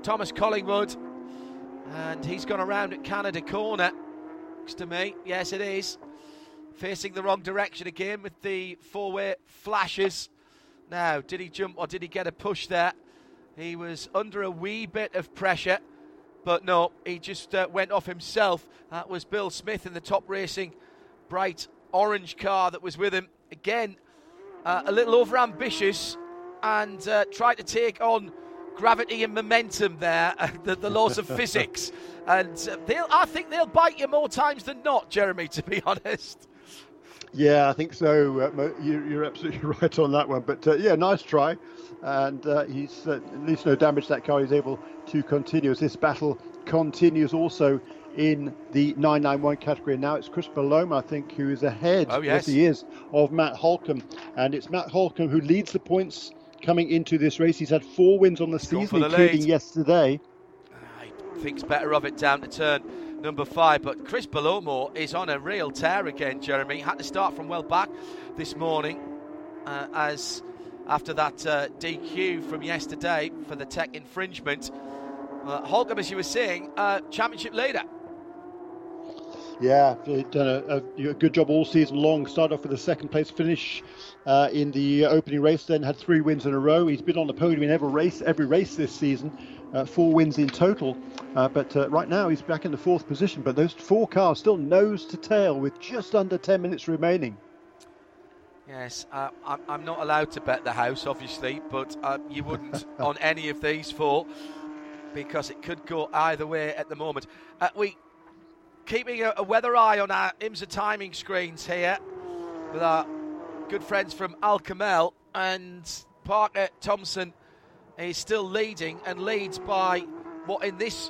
Thomas Collingwood. And he's gone around at Canada corner. Looks to me, yes it is. Facing the wrong direction again with the four-way flashes. Now, did he jump or did he get a push there? He was under a wee bit of pressure, but no, he just uh, went off himself. That was Bill Smith in the Top Racing bright orange car that was with him. Again, uh, a little over-ambitious and uh, tried to take on gravity and momentum there, uh, the, the laws of physics. And uh, they'll, I think they'll bite you more times than not, Jeremy, to be honest. Yeah, I think so. Uh, you, you're absolutely right on that one. But uh, yeah, nice try. And uh, he's uh, at least no damage to that car. He's able to continue as this battle continues also in the nine ninety-one category. Now it's Chris Baloma, I think, who is ahead, oh, yes. as he is, of Matt Holcomb. And it's Matt Holcomb who leads the points coming into this race. He's had four wins on the season, the including lead. yesterday. He thinks better of it down to turn number five, but Chris Baloma is on a real tear again, Jeremy. Had to start from well back this morning uh, as after that uh, D Q from yesterday for the tech infringement. Uh, Holcomb, as you were saying, uh, championship leader. Yeah, he's done a, a good job all season long. Started off with a second place finish uh, in the opening race, then had three wins in a row. He's been on the podium in every race, every race this season, uh, four wins in total. Uh, but uh, right now he's back in the fourth position. But those four cars still nose to tail with just under ten minutes remaining. Yes, uh, I'm, I'm not allowed to bet the house, obviously, but uh, you wouldn't on any of these four because it could go either way at the moment. Uh, we keeping a, a weather eye on our IMSA timing screens here with our good friends from Alcamel, and Parker Thompson is still leading and leads by what in this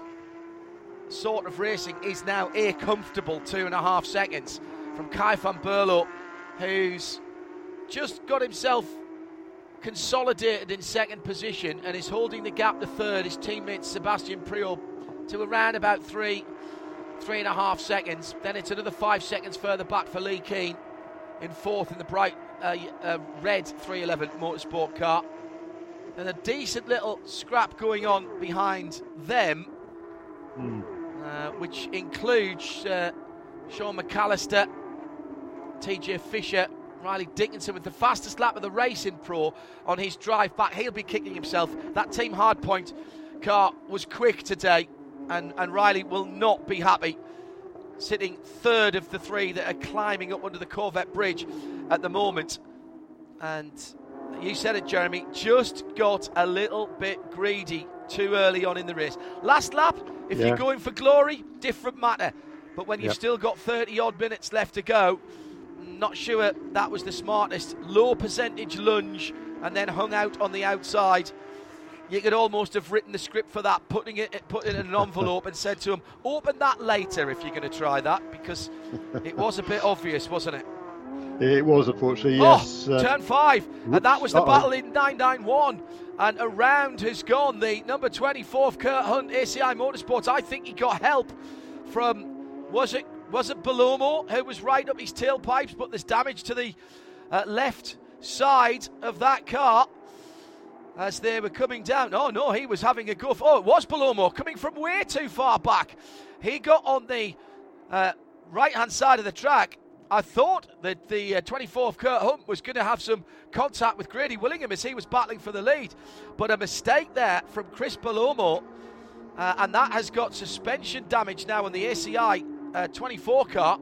sort of racing is now a comfortable two and a half seconds from Kai van Berlo, who's just got himself consolidated in second position and is holding the gap to third, his teammate Sebastian Priaulx, to around about three, three and a half seconds. Then it's another five seconds further back for Lee Keane in fourth in the bright uh, uh, red three eleven Motorsport car. And a decent little scrap going on behind them, mm. uh, which includes uh, Sean McAllister, T J Fisher, Riley Dickinson with the fastest lap of the race in Pro on his drive back. He'll be kicking himself. That Team Hardpoint car was quick today, and, and Riley will not be happy, sitting third of the three that are climbing up under the Corvette bridge at the moment. And you said it, Jeremy, just got a little bit greedy too early on in the race. Last lap, if yeah. you're going for glory, different matter. But when you've yep. still got thirty odd minutes left to go, not sure that was the smartest. Low percentage lunge and then hung out on the outside. You could almost have written the script for that, putting it put it in an envelope and said to him, open that later if you're going to try that, because it was a bit obvious, wasn't it? It was, unfortunately, yes. Oh, uh, turn five, whoops, and that was the uh-oh. battle in nine ninety-one. And around has gone the number twenty-four of Kurt Hunt, A C I Motorsports. I think he got help from, was it was it Baloma, who was right up his tailpipes, but there's damage to the uh, left side of that car as they were coming down. Oh, no, he was having a go. For, oh, it was Baloma coming from way too far back. He got on the uh, right-hand side of the track. I thought that the uh, twenty-four of Kurt Hunt was going to have some contact with Grady Willingham as he was battling for the lead. But a mistake there from Chris Baloma, uh, and that has got suspension damage now on the A C I uh, twenty-four car.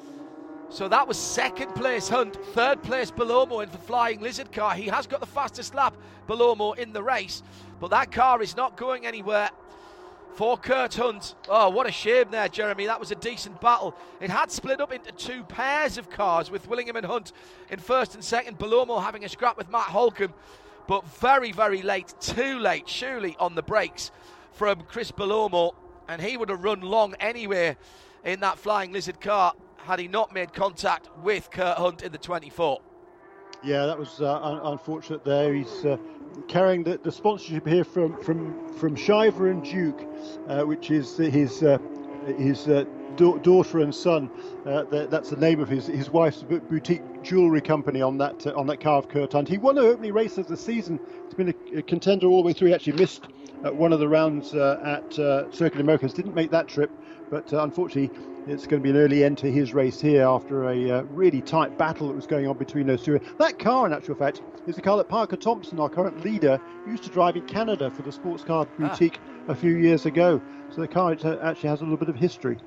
So that was second place Hunt, third place Baloma in the Flying Lizard car. He has got the fastest lap, Baloma, in the race, but that car is not going anywhere for Kurt Hunt. Oh, what a shame there, Jeremy. That was a decent battle. It had split up into two pairs of cars with Willingham and Hunt in first and second. Baloma having a scrap with Matt Holcomb, but very, very late, too late, surely, on the brakes from Chris Baloma, and he would have run long anyway in that Flying Lizard car had he not made contact with Kurt Hunt in the twenty-four. Yeah, that was uh, un- unfortunate there. He's uh, carrying the, the sponsorship here from from from Shiver and Duke, uh, which is his uh, his uh, da- daughter and son. Uh, the, that's the name of his his wife's boutique jewellery company on that uh, on that car of Kurt Hunt. He won the opening race of the season. He's been a, a contender all the way through. He actually missed uh, one of the rounds uh, at uh, Circuit Americas. Didn't make that trip, but uh, unfortunately it's going to be an early end to his race here after a uh, really tight battle that was going on between those two. That car, in actual fact, is the car that Parker Thompson, our current leader, used to drive in Canada for the Sports Car Boutique ah. a few years ago. So the car actually has a little bit of history.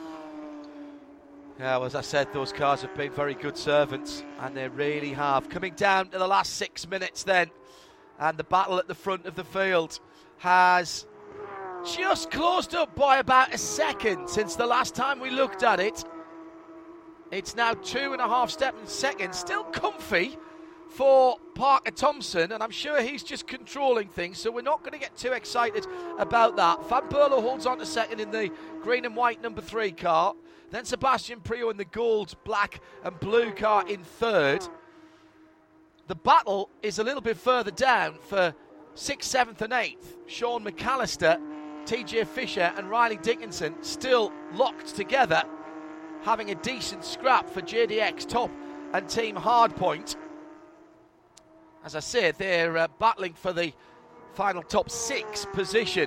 Yeah, well, as I said, those cars have been very good servants, and they really have. Coming down to the last six minutes then, and the battle at the front of the field has just closed up by about a second since the last time we looked at it. It's now two and a half seconds, still comfy for Parker Thompson, and I'm sure he's just controlling things, so we're not going to get too excited about that. Van Berlo holds on to second in the green and white number three car. Then Sebastian Priaulx in the gold, black and blue car in third. The battle is a little bit further down for sixth, seventh and eighth. Sean McAllister, T J Fisher and Riley Dickinson still locked together, having a decent scrap for J D X Top and Team Hardpoint. As I said, they're uh, battling for the final top six position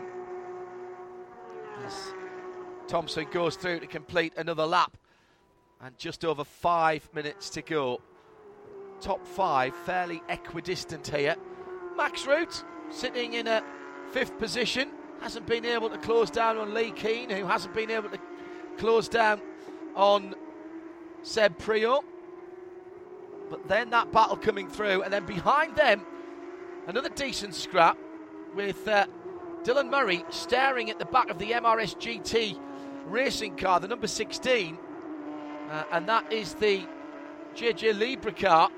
as Thompson goes through to complete another lap, and just over five minutes to go. Top five fairly equidistant here. Max Root sitting in a fifth position, hasn't been able to close down on Lee Keane, who hasn't been able to close down on Seb Priaulx. But then that battle coming through, and then behind them, another decent scrap with uh, Dylan Murray staring at the back of the M R S G T racing car, the number sixteen, uh, and that is the J J Libra car.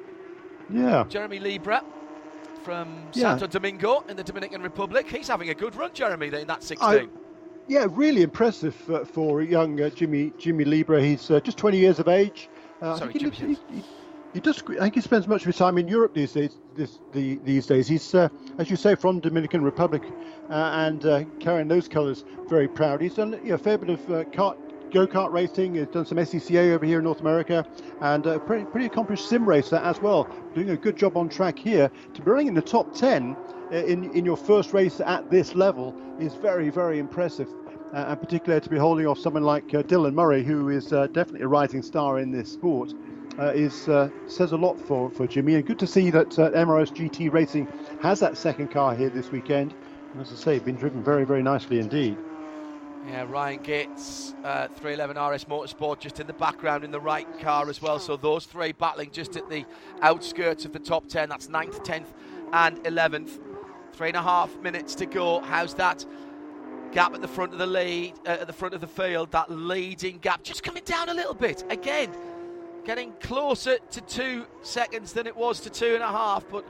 Yeah. Jeremy Libra from yeah. Santo Domingo in the Dominican Republic. He's having a good run, Jeremy, in that sixteen. I, yeah, really impressive uh, for young uh, Jimmy Jimmy Libra. He's uh, just twenty years of age. Uh, Sorry, he, Jimmy. He, he, he does. I think he spends much of his time in Europe these days. This, the, these days, he's, uh, as you say, from Dominican Republic, uh, and uh, carrying those colours very proud. He's done you know, a fair bit of uh, kart, go-kart racing. He's done some S C C A over here in North America, and a pretty, pretty accomplished sim racer as well. Doing a good job on track here. To be running in the top ten uh, in in your first race at this level is very, very impressive. Uh, and particularly to be holding off someone like uh, Dylan Murray, who is uh, definitely a rising star in this sport, uh, is uh, says a lot for, for Jimmy. And good to see that uh, M R S G T Racing has that second car here this weekend. And as I say, been driven very, very nicely indeed. Yeah, Ryan Gates, uh, three eleven R S Motorsport, just in the background in the right car as well. So those three battling just at the outskirts of the top ten. That's ninth, tenth and eleventh. Three and a half minutes to go. How's that gap at the front of the lead, uh, at the front of the field? That leading gap just coming down a little bit. Again, getting closer to two seconds than it was to two and a half. But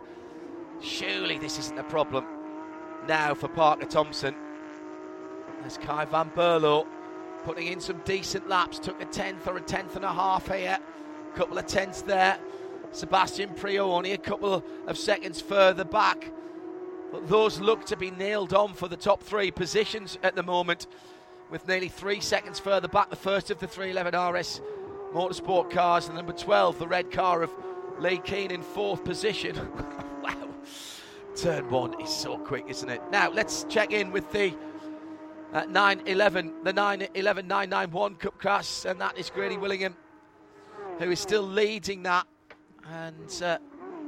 surely this isn't a problem now for Parker Thompson. There's Kai Van Berlo putting in some decent laps. Took a tenth or a tenth and a half here. A couple of tenths there. Sebastian Priaulx only a couple of seconds further back. But those look to be nailed on for the top three positions at the moment, with nearly three seconds further back. The first of the three eleven R S Motorsport cars, and number twelve, the red car of Lee Keane in fourth position. Wow. Turn one is so quick, isn't it? Now, let's check in with the uh, nine eleven, the nine eleven nine ninety-one Cup class, and that is Grady Willingham, who is still leading that. And uh,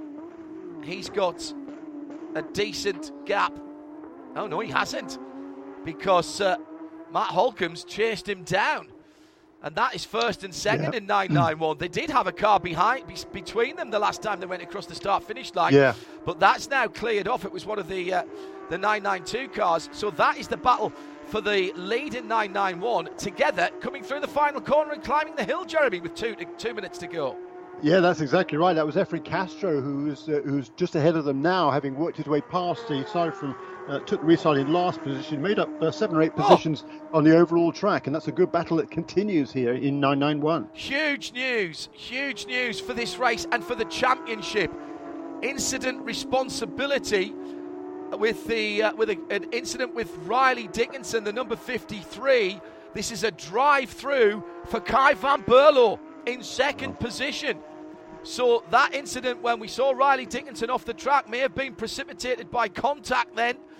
he's got a decent gap. Oh no, he hasn't, because uh, Matt Holcomb's chased him down, and that is first and second yeah. in nine ninety-one. They did have a car behind be- between them the last time they went across the start-finish line, yeah. but that's now cleared off. It was one of the uh, the nine ninety-two cars, so that is the battle for the lead in nine ninety-one together, coming through the final corner and climbing the hill, Jeremy, with two to, two minutes to go. Yeah, that's exactly right. That was Efren Castro, who's uh, who's just ahead of them now, having worked his way past. He started from, uh, took the restart in last position, made up uh, seven or eight positions oh. on the overall track, and that's a good battle that continues here in nine ninety-one. Huge news, huge news for this race and for the championship. Incident responsibility with the uh, with a, an incident with Riley Dickinson, the number fifty-three. This is a drive-through for Kai Van Berlo in second oh. position. So that incident when we saw Riley Dickinson off the track may have been precipitated by contact then,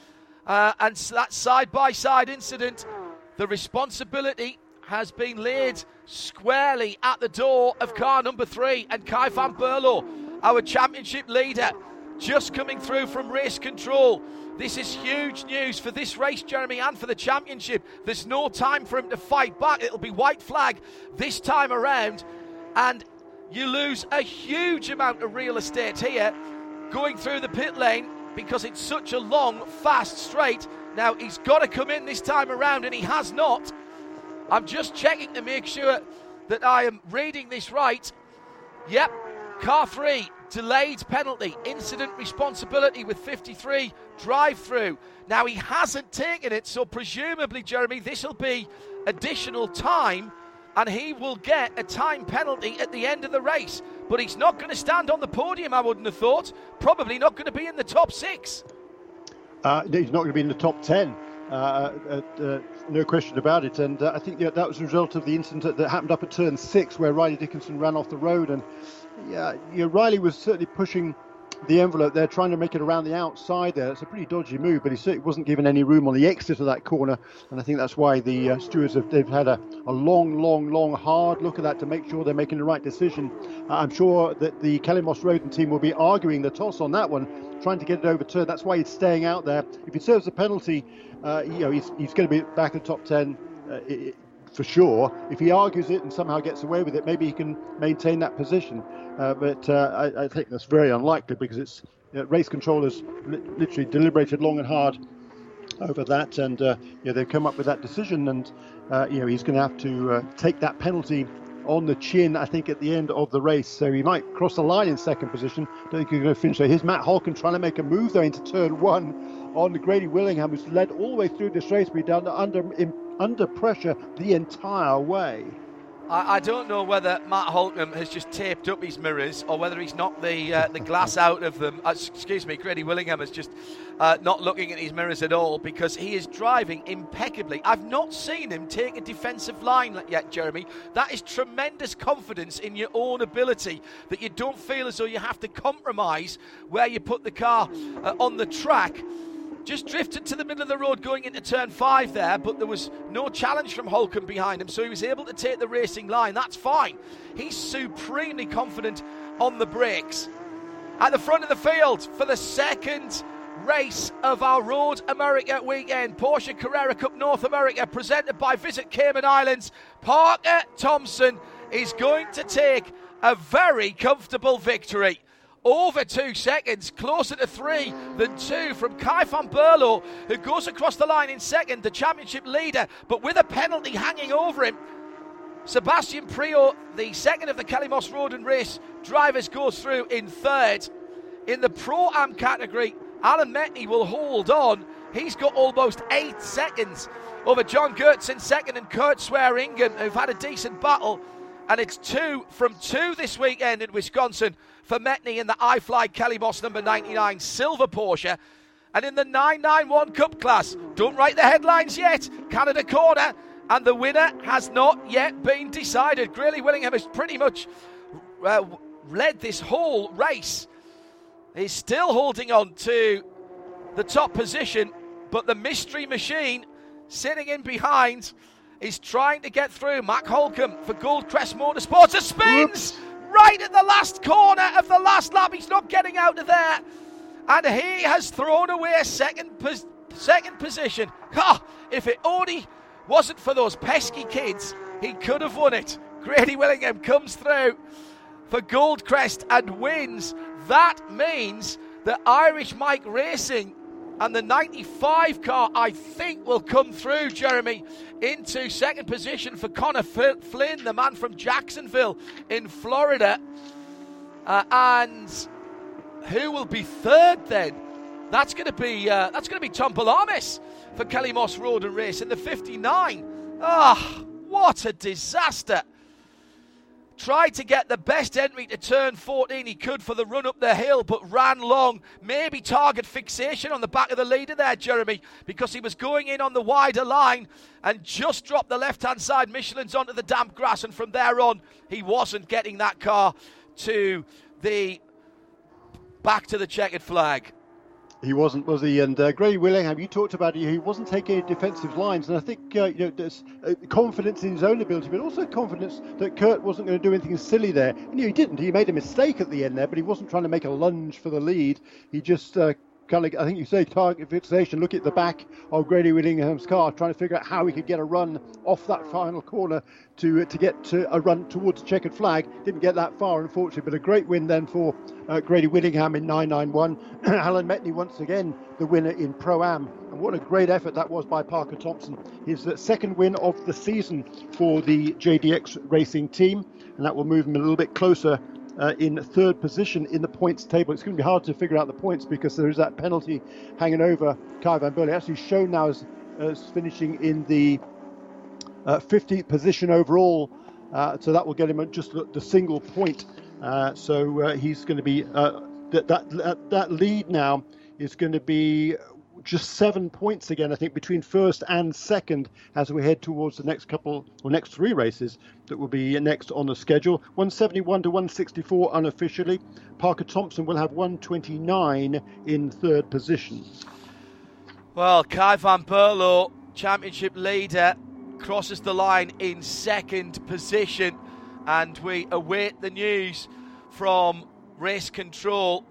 Uh, and so that side-by-side incident, the responsibility has been laid squarely at the door of car number three. And Kai van Berlo, our championship leader, just coming through from race control. This is huge news for this race, Jeremy, and for the championship. There's no time for him to fight back. It'll be white flag this time around. And you lose a huge amount of real estate here going through the pit lane because it's such a long, fast straight. Now, he's got to come in this time around, and he has not. I'm just checking to make sure that I am reading this right. Yep, car three, delayed penalty, incident responsibility with fifty-three, drive-through. Now, he hasn't taken it, so presumably, Jeremy, this will be additional time, and he will get a time penalty at the end of the race. But he's not going to stand on the podium, I wouldn't have thought. Probably not going to be in the top six. Uh, he's not going to be in the top ten. Uh, uh, uh, no question about it. And uh, I think yeah, that was a result of the incident that happened up at turn six, where Riley Dickinson ran off the road. And yeah, yeah, Riley was certainly pushing the envelope there, trying to make it around the outside there. It's a pretty dodgy move, but he certainly wasn't given any room on the exit of that corner. And I think that's why the uh, stewards have they've had a, a long, long, long, hard look at that to make sure they're making the right decision. Uh, I'm sure that the Kelly Moss Roden team will be arguing the toss on that one, trying to get it overturned. That's why he's staying out there. If he serves a penalty, uh, you know, he's he's going to be back in the top ten uh, it, for sure. If he argues it and somehow gets away with it, maybe he can maintain that position. Uh, but uh, I, I think that's very unlikely because it's you know, race controllers li- literally deliberated long and hard over that, and uh, you know, they've come up with that decision. And uh, you know, he's going to have to uh, take that penalty on the chin, I think, at the end of the race. So he might cross the line in second position. Don't think he's going to finish there. Here's Matt Holcomb trying to make a move though into turn one on Grady Willingham, who's led all the way through this race, but down under in, under pressure the entire way. I, I don't know whether Matt Holcomb has just taped up his mirrors or whether he's knocked the uh, the glass out of them. Uh, excuse me, Grady Willingham is just uh, not looking at his mirrors at all because he is driving impeccably. I've not seen him take a defensive line yet, Jeremy. That is tremendous confidence in your own ability, that you don't feel as though you have to compromise where you put the car uh, on the track. Just drifted to the middle of the road going into turn five there, but there was no challenge from Holcomb behind him, so he was able to take the racing line. That's fine. He's supremely confident on the brakes. At the front of the field for the second race of our Road America weekend, Porsche Carrera Cup North America, presented by Visit Cayman Islands, Parker Thompson is going to take a very comfortable victory. Over two seconds, closer to three than two from Kai van Berlo, who goes across the line in second, the championship leader, but with a penalty hanging over him. Sebastian Priaulx, the second of the Kelly Moss Roden race drivers, goes through in third. In the Pro-Am category, Alan Metni will hold on. He's got almost eight seconds over John Gertz in second and Kurt Swearingen, who've had a decent battle. And it's two from two this weekend in Wisconsin for Metni in the iFly Kelly Moss number ninety-nine silver Porsche. And in the nine ninety-one Cup class, don't write the headlines yet, Canada Corner, and the winner has not yet been decided. Grady Willingham has pretty much uh, led this whole race. He's still holding on to the top position, but the mystery machine sitting in behind is trying to get through. Matt Holcomb for Goldcrest Motorsports. A spins Oops. right at the last corner of the last lap. He's not getting out of there. And he has thrown away a second, pos- second position. Ha! If it only wasn't for those pesky kids, he could have won it. Grady Willingham comes through for Goldcrest and wins. That means that Irish Mike Racing and the ninety-five car, I think, will come through, Jeremy, into second position for Connor F- Flynn, the man from Jacksonville in Florida. Uh, and who will be third then? That's going to be uh, that's going to be Tom Palamis for Kelly Moss Road and Race in the fifty-nine. Ah, oh, what a disaster! Tried to get the best entry to turn fourteen he could for the run up the hill, but ran long. Maybe target fixation on the back of the leader there, Jeremy, because he was going in on the wider line and just dropped the left-hand side Michelin's onto the damp grass, and from there on, he wasn't getting that car to the back to the checkered flag. He wasn't, was he? And uh, Grady Willingham, you talked about it, he wasn't taking any defensive lines, and I think uh, you know there's uh, confidence in his own ability, but also confidence that Kurt wasn't going to do anything silly there. And you know, he didn't. He made a mistake at the end there, but he wasn't trying to make a lunge for the lead. He just uh, kind of, I think you say, target fixation, look at the back of Grady Willingham's car, trying to figure out how he could get a run off that final corner to uh, to get to a run towards the checkered flag. Didn't get that far, unfortunately, but a great win then for uh, Grady Willingham in nine ninety-one. Alan Metni once again the winner in Pro-Am, and what a great effort that was by Parker Thompson. His uh, second win of the season for the J D X Racing team, and that will move him a little bit closer Uh, in third position in the points table. It's going to be hard to figure out the points because there is that penalty hanging over Kai van Berle. Actually shown now as, as finishing in the uh, fifteenth position overall, uh, so that will get him just the, the single point. Uh, so uh, he's going to be uh, that, that that lead now is going to be just seven points again, I think, between first and second as we head towards the next couple or next three races that will be next on the schedule. one seventy-one to one sixty-four unofficially. Parker Thompson will have one twenty-nine in third position. Well, Kai van Berle, championship leader, crosses the line in second position, and we await the news from race control.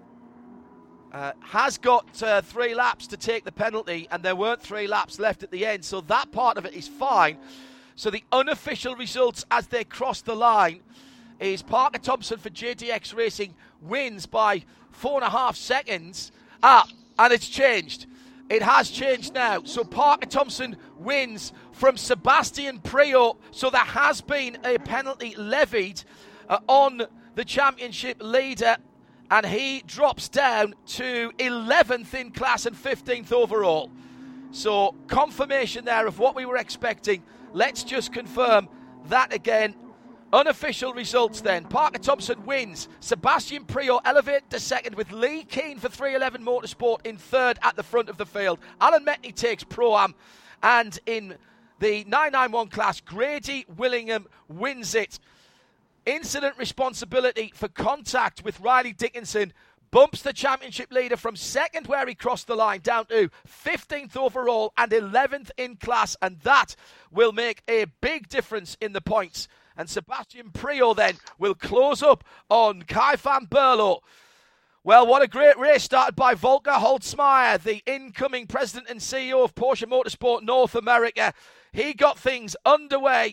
Uh, has got uh, three laps to take the penalty, and there weren't three laps left at the end, so that part of it is fine. So the unofficial results as they cross the line is Parker Thompson for J D X Racing wins by four and a half seconds. Ah, and it's changed. It has changed now. So Parker Thompson wins from Sebastian Priaulx. So there has been a penalty levied uh, on the championship leader, and he drops down to eleventh in class and fifteenth overall. So confirmation there of what we were expecting. Let's just confirm that again. Unofficial results then. Parker Thompson wins. Sebastian Priaulx elevated to second, with Lee Keane for three eleven Motorsport in third at the front of the field. Alan Metni takes Pro-Am, and in the nine ninety-one class, Grady Willingham wins it. Incident responsibility for contact with Riley Dickinson bumps the championship leader from second, where he crossed the line, down to fifteenth overall and eleventh in class, and that will make a big difference in the points. And Sebastian Priaulx then will close up on Kai van Berle. Well, what a great race started by Volker Holzmeier, the incoming president and C E O of Porsche Motorsport North America. He got things underway.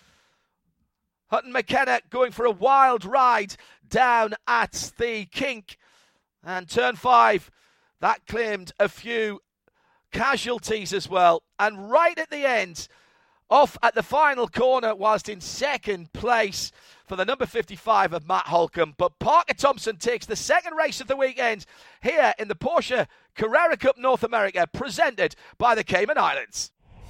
Hutton McKenna going for a wild ride down at the kink. And turn five, that claimed a few casualties as well. And right at the end, off at the final corner, whilst in second place for the number fifty-five of Matt Holcomb. But Parker Thompson takes the second race of the weekend here in the Porsche Carrera Cup North America, presented by the Cayman Islands.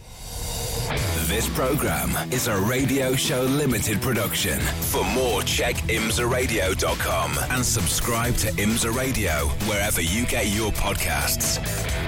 This program is a Radio Show Limited production. For more, check imsa radio dot com and subscribe to IMSA Radio wherever you get your podcasts.